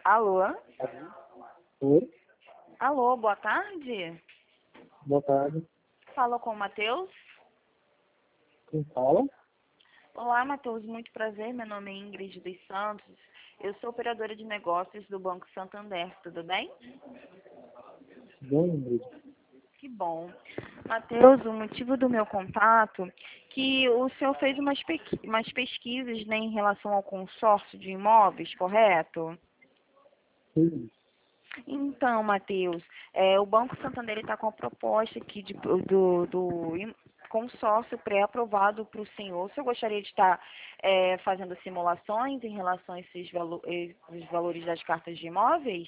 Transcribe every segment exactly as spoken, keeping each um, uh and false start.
Alô? Oi, Alô, boa tarde. boa tarde. Falou com o Matheus? Quem fala? Olá, Matheus, muito prazer. Meu nome é Ingrid dos Santos. Eu sou operadora de negócios do Banco Santander, tudo bem? Bem, Ingrid. Que bom. Matheus, o motivo do meu contato é que o senhor fez umas, pequi- umas pesquisas, né, em relação ao consórcio de imóveis, correto? Sim. Então, Matheus, é, o Banco Santander está com a proposta aqui de- do, do im- consórcio pré-aprovado para o senhor. O senhor gostaria de estar é, fazendo simulações em relação a esses valo, eh, os valores das cartas de imóveis?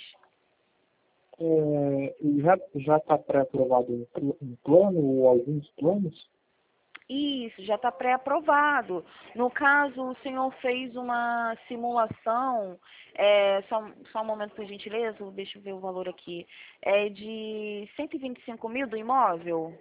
É, e já já está pré-aprovado um, pl- um plano ou alguns planos? Isso, já está pré-aprovado. No caso, o senhor fez uma simulação, é, só, só um momento, por gentileza, deixa eu ver o valor aqui, é de cento e vinte e cinco mil do imóvel?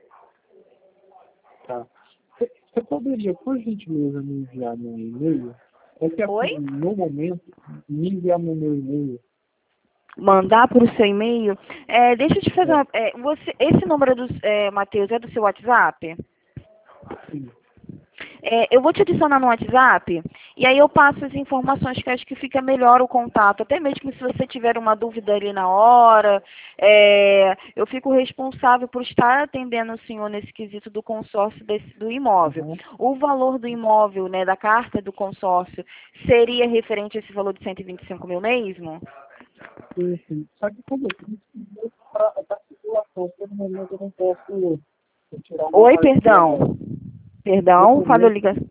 Tá. Você você poderia, por gentileza, me enviar no e-mail? É que, assim, Oi? no momento, me enviar no meu e-mail. Mandar para o seu e-mail. É, deixa eu te fazer É, uma, é, você, esse número, do, é, Matheus, é do seu WhatsApp? sim. É, eu vou te adicionar no WhatsApp e aí eu passo as informações que acho que fica melhor o contato. Até mesmo se você tiver uma dúvida ali na hora, é, eu fico responsável por estar atendendo o senhor nesse quesito do consórcio desse- do imóvel. Aham. O valor do imóvel, né, da carta do consórcio, seria referente a esse valor de cento e vinte e cinco mil mesmo? Sim, sim. Só que como eu disse, para circulação, pelo momento eu não posso tirar uma Oi, perdão. parcela. No Perdão, falou momento, ligação.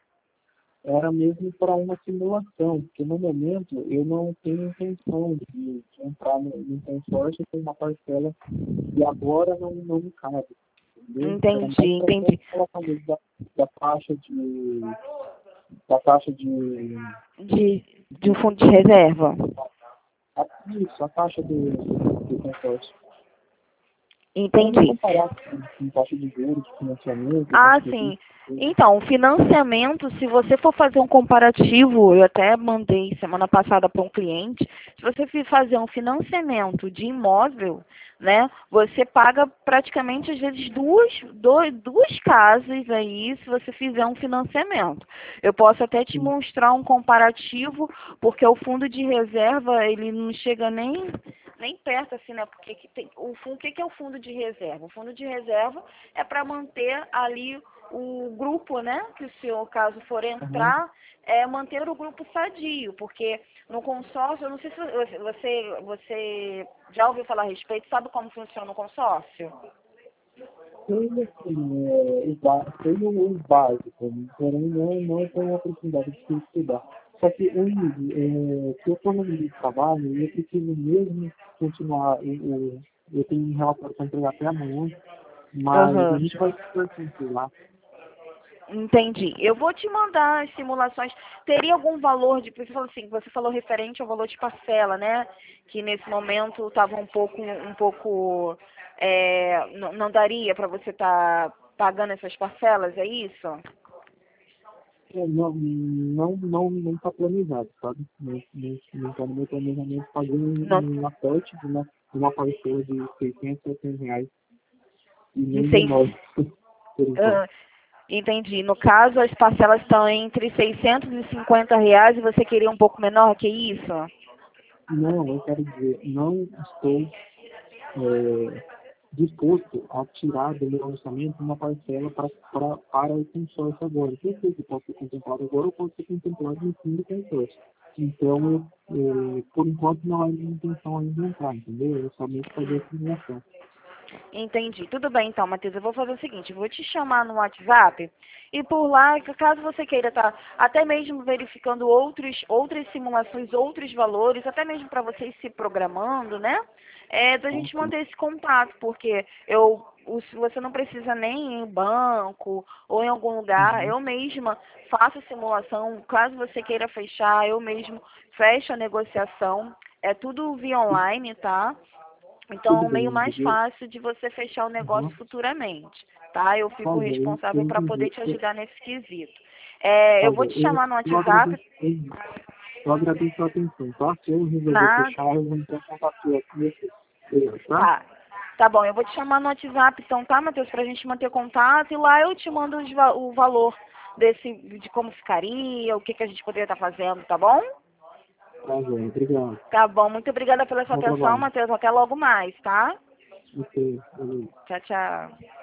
era mesmo para uma simulação, porque no momento eu não tenho intenção de, de entrar no, no consórcio com uma parcela que agora não, não me cabe, entendeu? Era Entendi, mais para uma entendi. simulação mesmo da, da taxa de da taxa de, De, de um de fundo de reserva. a, isso, a taxa do, do consórcio. Para me Entendi. comparar com, com taxa de juros, de financiamento, Ah, taxa de sim. risco. Então, o financiamento, se você for fazer um comparativo, eu até mandei semana passada para um cliente, se você for fazer um financiamento de imóvel, né, você paga praticamente às vezes duas, dois, duas casas aí se você fizer um financiamento. Eu posso até te Sim. mostrar um comparativo, porque o fundo de reserva, ele não chega nem nem perto assim, né? Porque que tem, o, fundo, o que que é o fundo de reserva? O fundo de reserva é para manter ali o grupo, né? Que o senhor, caso for Aham. entrar, é manter o grupo sadio, porque no consórcio, eu não sei se você, você, você já ouviu falar a respeito, sabe como funciona o consórcio? Sei, assim, é, o ba- sei o, o básico, porém não, não tenho a oportunidade de estudar. Só que, o Ingrid, é, se eu estou no meio de trabalho, eu preciso mesmo continuar, eu, eu, eu tenho um relatório para entregar até amanhã, mas a Aham. gente vai se conversando lá. Entendi. Eu vou te mandar as simulações. Teria algum valor de, você falou assim, você falou referente ao valor de parcela, né? Que nesse momento estava um pouco, um pouco, é, não, não daria para você estar pagando essas parcelas, é isso? É, não não não não está planejado, sabe? Não não está no meu planejamento fazer um, Não, um aporte de uma, uma parcela de seiscentos, setecentos reais e de nem seis, menor, por enquanto. ah, entendi. No caso, as parcelas estão entre seiscentos e cinquenta reais e você queria um pouco menor que isso? Não, eu quero dizer, não estou é, disposto a tirar do meu orçamento uma parcela pra, pra, para o consórcio agora. O que eu sei que pode ser contemplado agora ou pode ser contemplado no fim do consórcio. Então, eu, é, por enquanto, não há minha intenção ainda de entrar, entendeu? Eu somente fazer a simulação. Entendi. Tudo bem, então, Matheus. Eu vou fazer o seguinte, eu vou te chamar no WhatsApp e por lá, caso você queira estar até mesmo verificando outros, outras simulações, outros valores, até mesmo para vocês se programando, né? É, da Tá? gente manter esse contato, porque eu, o- se você não precisa nem ir em banco ou em algum lugar, Uhum. eu mesma faço a simulação, caso você queira fechar, eu mesmo fecho a negociação. É tudo via online, tá? Então, Tudo é o meio bem, mais entendeu? fácil de você fechar o negócio Uhum. futuramente, tá? Eu Tá fico bom, eu eu responsável para poder entendi. te Eu, ajudar nesse quesito. É, tá eu vou bom, te eu, chamar no eu WhatsApp. agradeço. Eu agradeço a atenção, tá? Se eu resolver Nada. fechar, eu vou entrar em contato com você, tá? Tá. Tá bom, eu vou te chamar no WhatsApp então, tá, Matheus? Pra gente manter contato e lá eu te mando os va- o valor desse, de como ficaria, o que, que a gente poderia estar fazendo, tá bom? Tá, João. Obrigado. Tá bom, muito obrigada pela sua Bom atenção, trabalho. Matheus. Até logo mais, tá? Ok, valeu. Tchau, tchau.